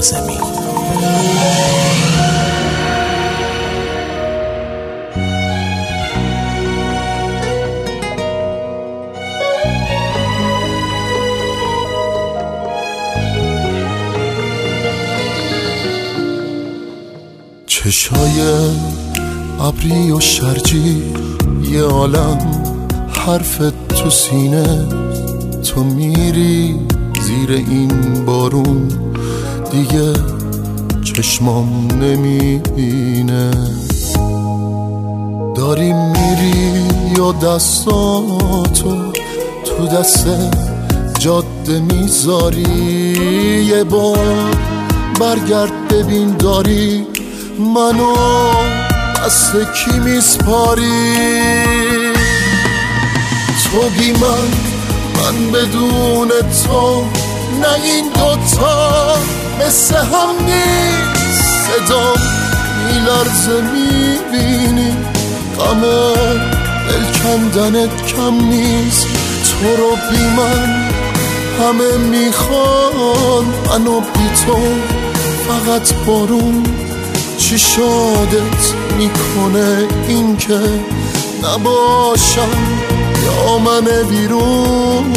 کاظمی. چشای ابری و شرجی یه عالم حرف تو سینه، تو میری زیر این بارون دیگه چشمام نمیبینه. داری میری یا دستاتو تو دست جاده میذاری، یه بار برگرد ببین داری منو دست کی میسپاری. تو بی من بدون تو، نه این دوتا مثل هم نیست. صدام میلرزه میبینی غم دل کندنت کم نیست. تو رو بی من همه میخوان، منو بی تو فقط بارون. چی شادت میکنه این که نباشم یا من بیرون؟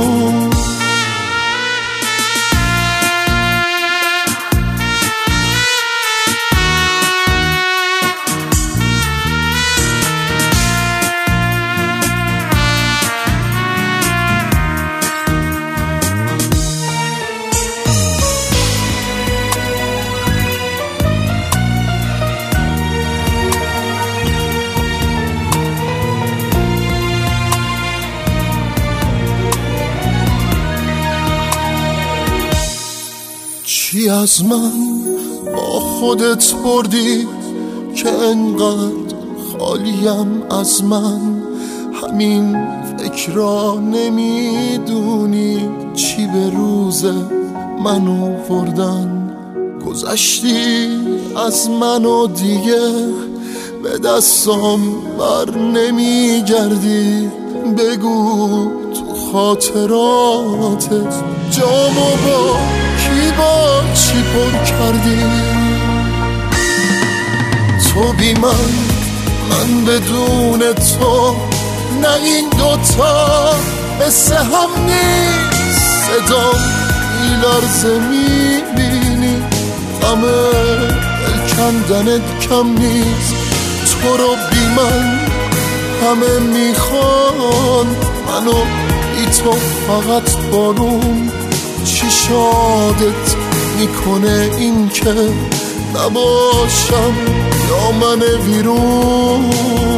چی از من با خودت بردی که انقدر خالیم از من؟ همین فکرا نمیدونی چی به روز من آوردن. گذشتی از من و دیگه به دستام بر نمیگردی. بگو تو خاطراتت جامو با کی با چی پر کردی؟ تو بی من بدون تو، نه این دوتا مثل هم نیست. صدام میلرزه میبینی غم دل کندنت کم نیست. تو رو بی من همه میخوان، منو بی تو فقط بارون. چی شادت میکنه این که نباشم یا من بیرون؟